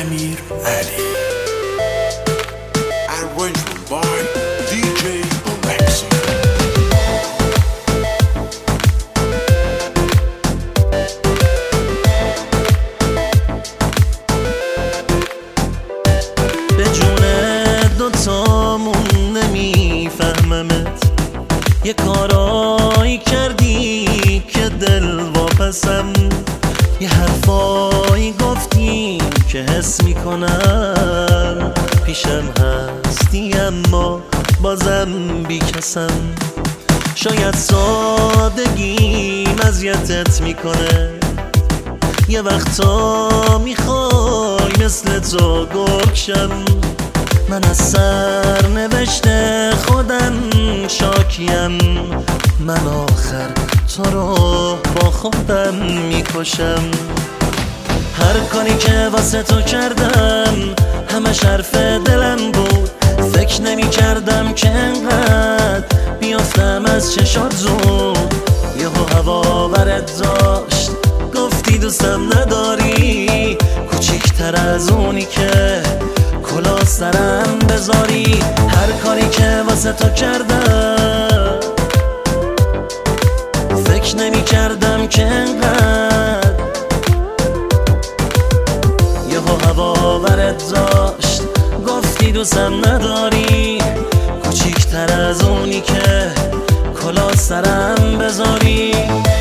امیر علی. Arrangement by DJ Alexi. به جون دوتامون نمیفهممت، یه کارایی کردی که دل واپسم، یه حرفایی گفتی که حس میکنم پیشم هستی اما بازم بیکسم. شاید سادگیم اذیتت میکنه، یه وقتا میخوای مثل تو گرگشم. من از سرنوشت خودم شاکیم، من آخر تو رو با خودم میکشم. هر کاری که واسه تو کردم همش حرف دلم بود، فکر نمی کردم که انقدر بیافتم از چشات زود. یهو هوا برت داشت گفتی دوستم نداری، کوچیکتر از اونی که کلاه سرم بذاری. هر کاری که واسه تو کردم فکر نمی کردم که انقدر یهو هوا برت داشت گفتی دوستم نداری، کوچیکتر از اونی که کلاه سرم بذاری.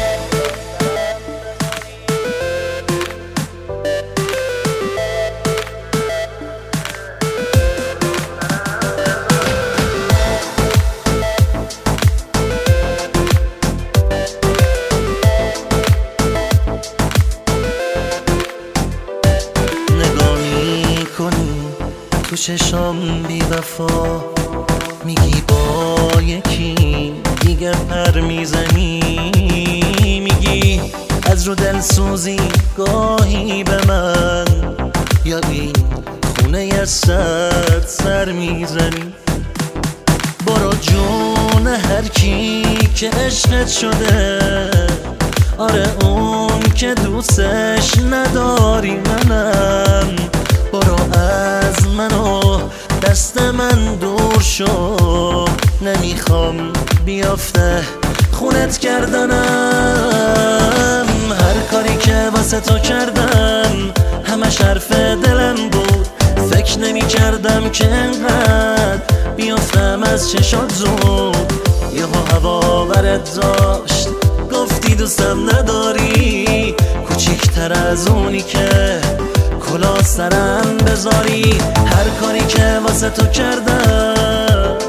تو چشام بی وفا میگی با یکی دیگه پر میزنی، میگی از رو دل سوزی گاهی به من، یا این خونه یه سر میزنی. برو جون هر کی که عشقت شده، آره اون که دوستش نداری منم. برو از منو دست من دور شو، نمیخوام بیافته خونت کردنم. هر کاری که واسه تو کردم همش حرف دلم بود، فکر نمی کردم که انقدر بیافتم از چشات زود. یهو هوا برت داشت گفتی دوستم نداری، کوچیکتر از اونی که کلاه سرم بذاری. هر کاری که واسه تو کردم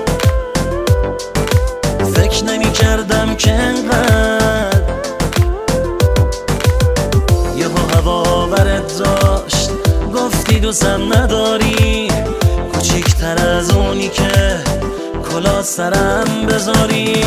فکر نمی کردم که انقدر یهو هوا برت داشت گفتی دوستم نداری، کوچیکتر از اونی که کلاه سرم بذاری.